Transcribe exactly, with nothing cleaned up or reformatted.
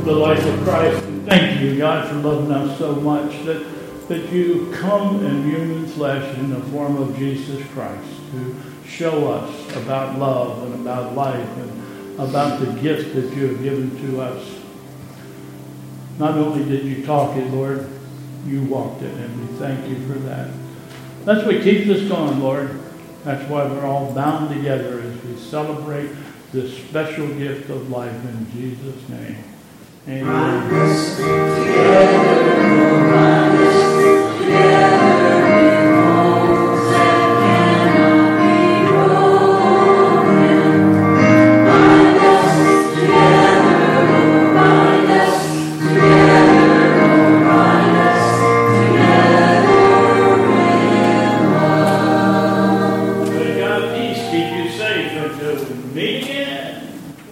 the life of Christ. And thank you, God, for loving us so much that, that you come in human flesh in the form of Jesus Christ to show us about love and about life and about the gift that you have given to us. Not only did you talk it, Lord, you walked it, and we thank you for that. That's what keeps us going, Lord. That's why we're all bound together as we celebrate this special gift of life in Jesus' name. Amen.